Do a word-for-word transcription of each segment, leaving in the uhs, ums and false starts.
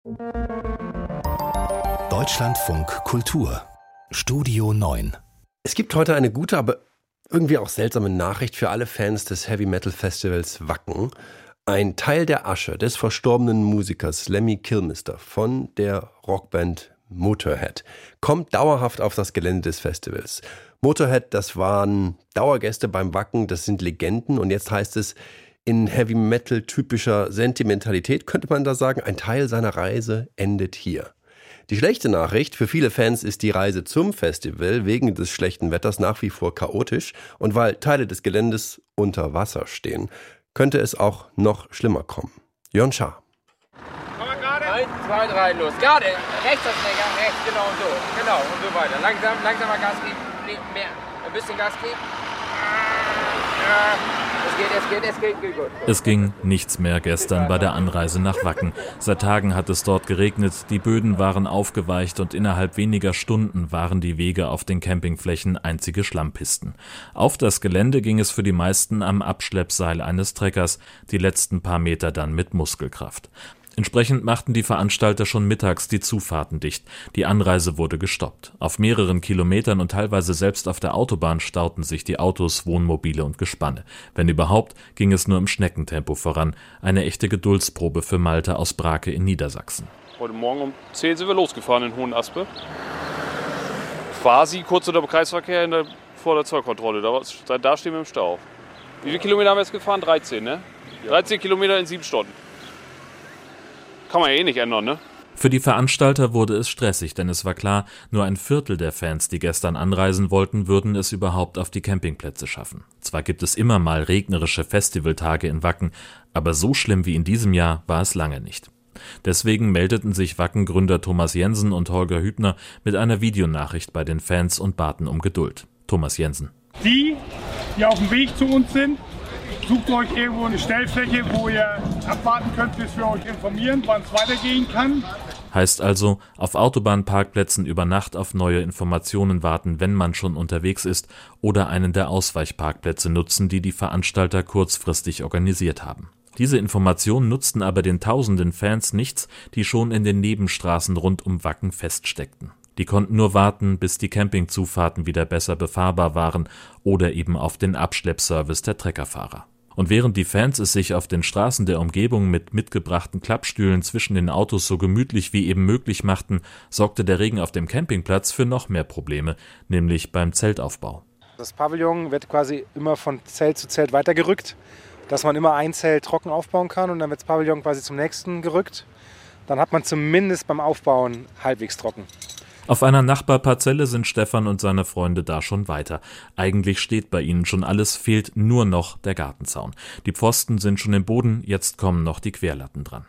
Deutschlandfunk Kultur Studio neun. Es gibt heute eine gute, aber irgendwie auch seltsame Nachricht für alle Fans des Heavy Metal Festivals Wacken. Ein Teil der Asche des verstorbenen Musikers Lemmy Kilmister von der Rockband Motorhead kommt dauerhaft auf das Gelände des Festivals. Motorhead, das waren Dauergäste beim Wacken, das sind Legenden und jetzt heißt es, in Heavy Metal typischer Sentimentalität könnte man da sagen, ein Teil seiner Reise endet hier. Die schlechte Nachricht für viele Fans ist die Reise zum Festival wegen des schlechten Wetters nach wie vor chaotisch und weil Teile des Geländes unter Wasser stehen, könnte es auch noch schlimmer kommen. Jörn Schaar. Eins, zwei, drei, los. Gerade, rechts das Lenker, rechts, genau und so. Genau und so weiter. Langsam, langsamer Gas geben, mehr, ein bisschen Gas geben. Es geht, es geht, es geht, geht gut. Es ging nichts mehr gestern bei der Anreise nach Wacken. Seit Tagen hat es dort geregnet, die Böden waren aufgeweicht und innerhalb weniger Stunden waren die Wege auf den Campingflächen einzige Schlammpisten. Auf das Gelände ging es für die meisten am Abschleppseil eines Treckers, die letzten paar Meter dann mit Muskelkraft. Entsprechend machten die Veranstalter schon mittags die Zufahrten dicht. Die Anreise wurde gestoppt. Auf mehreren Kilometern und teilweise selbst auf der Autobahn stauten sich die Autos, Wohnmobile und Gespanne. Wenn überhaupt, ging es nur im Schneckentempo voran. Eine echte Geduldsprobe für Malte aus Brake in Niedersachsen. Heute Morgen um zehn sind wir losgefahren in Hohenaspe. Quasi kurz unter dem Kreisverkehr in der, vor der Zollkontrolle. Da, da stehen wir im Stau. Wie viele Kilometer haben wir jetzt gefahren? dreizehn, ne? dreizehn Kilometer in sieben Stunden. Kann man ja eh nicht ändern, ne? Für die Veranstalter wurde es stressig, denn es war klar, nur ein Viertel der Fans, die gestern anreisen wollten, würden es überhaupt auf die Campingplätze schaffen. Zwar gibt es immer mal regnerische Festivaltage in Wacken, aber so schlimm wie in diesem Jahr war es lange nicht. Deswegen meldeten sich Wacken-Gründer Thomas Jensen und Holger Hübner mit einer Videonachricht bei den Fans und baten um Geduld. Thomas Jensen. Die, die auf dem Weg zu uns sind, sucht euch irgendwo eine Stellfläche, wo ihr abwarten könnt, bis wir euch informieren, wann es weitergehen kann. Heißt also, auf Autobahnparkplätzen über Nacht auf neue Informationen warten, wenn man schon unterwegs ist, oder einen der Ausweichparkplätze nutzen, die die Veranstalter kurzfristig organisiert haben. Diese Informationen nutzten aber den tausenden Fans nichts, die schon in den Nebenstraßen rund um Wacken feststeckten. Die konnten nur warten, bis die Campingzufahrten wieder besser befahrbar waren oder eben auf den Abschleppservice der Treckerfahrer. Und während die Fans es sich auf den Straßen der Umgebung mit mitgebrachten Klappstühlen zwischen den Autos so gemütlich wie eben möglich machten, sorgte der Regen auf dem Campingplatz für noch mehr Probleme, nämlich beim Zeltaufbau. Das Pavillon wird quasi immer von Zelt zu Zelt weitergerückt, dass man immer ein Zelt trocken aufbauen kann und dann wird das Pavillon quasi zum nächsten gerückt. Dann hat man zumindest beim Aufbauen halbwegs trocken. Auf einer Nachbarparzelle sind Stefan und seine Freunde da schon weiter. Eigentlich steht bei ihnen schon alles, fehlt nur noch der Gartenzaun. Die Pfosten sind schon im Boden, jetzt kommen noch die Querlatten dran.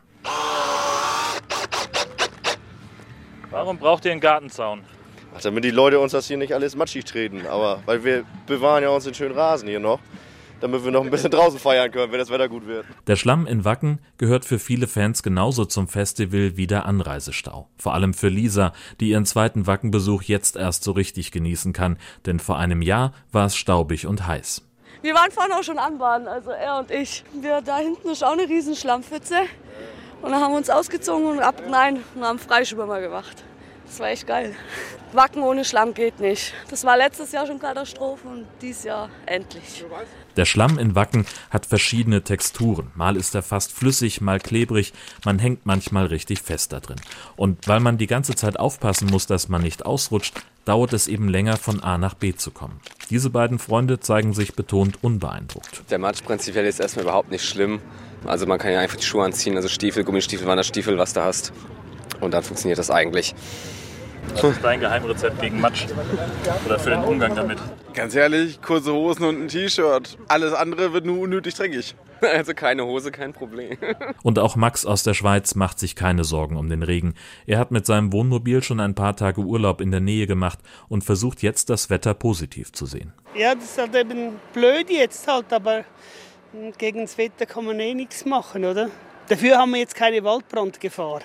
Warum braucht ihr einen Gartenzaun? Ach, damit die Leute uns das hier nicht alles matschig treten. Aber weil wir bewahren ja uns den schönen Rasen hier noch, damit wir noch ein bisschen draußen feiern können, wenn das Wetter gut wird. Der Schlamm in Wacken gehört für viele Fans genauso zum Festival wie der Anreisestau. Vor allem für Lisa, die ihren zweiten Wackenbesuch jetzt erst so richtig genießen kann, denn vor einem Jahr war es staubig und heiß. Wir waren vorhin auch schon anbaden, also er und ich. Wir, da hinten ist auch eine riesen Schlammpfütze und dann haben wir uns ausgezogen und ab, nein, und haben Freischwimmer gemacht. Das war echt geil. Wacken ohne Schlamm geht nicht. Das war letztes Jahr schon Katastrophe und dieses Jahr endlich. Der Schlamm in Wacken hat verschiedene Texturen. Mal ist er fast flüssig, mal klebrig. Man hängt manchmal richtig fest da drin. Und weil man die ganze Zeit aufpassen muss, dass man nicht ausrutscht, dauert es eben länger, von A nach B zu kommen. Diese beiden Freunde zeigen sich betont unbeeindruckt. Der Matsch prinzipiell ist erstmal überhaupt nicht schlimm. Also man kann ja einfach die Schuhe anziehen, also Stiefel, Gummistiefel, Wanderstiefel, was du hast. Und dann funktioniert das eigentlich. Was ist dein Geheimrezept gegen Matsch oder für den Umgang damit? Ganz ehrlich, kurze Hosen und ein T-Shirt. Alles andere wird nur unnötig dreckig. Also keine Hose, kein Problem. Und auch Max aus der Schweiz macht sich keine Sorgen um den Regen. Er hat mit seinem Wohnmobil schon ein paar Tage Urlaub in der Nähe gemacht und versucht jetzt das Wetter positiv zu sehen. Ja, das ist halt eben blöd jetzt halt, aber gegen das Wetter kann man eh nichts machen, oder? Dafür haben wir jetzt keine Waldbrandgefahr.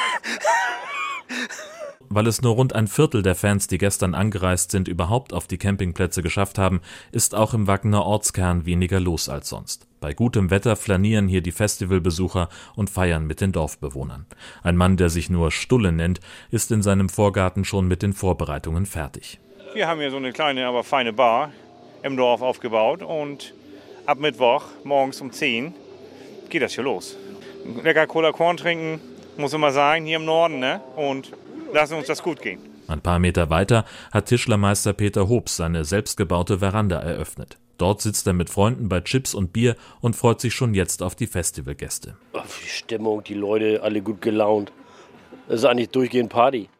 Weil es nur rund ein Viertel der Fans, die gestern angereist sind, überhaupt auf die Campingplätze geschafft haben, ist auch im Wackener Ortskern weniger los als sonst. Bei gutem Wetter flanieren hier die Festivalbesucher und feiern mit den Dorfbewohnern. Ein Mann, der sich nur Stulle nennt, ist in seinem Vorgarten schon mit den Vorbereitungen fertig. Wir haben hier so eine kleine, aber feine Bar im Dorf aufgebaut und ab Mittwoch morgens um zehn geht das hier los. Lecker Cola Korn trinken, muss immer sein, hier im Norden, ne? Und lassen uns das gut gehen. Ein paar Meter weiter hat Tischlermeister Peter Hobbs seine selbstgebaute Veranda eröffnet. Dort sitzt er mit Freunden bei Chips und Bier und freut sich schon jetzt auf die Festivalgäste. Die Stimmung, die Leute, alle gut gelaunt. Das ist eigentlich durchgehend Party.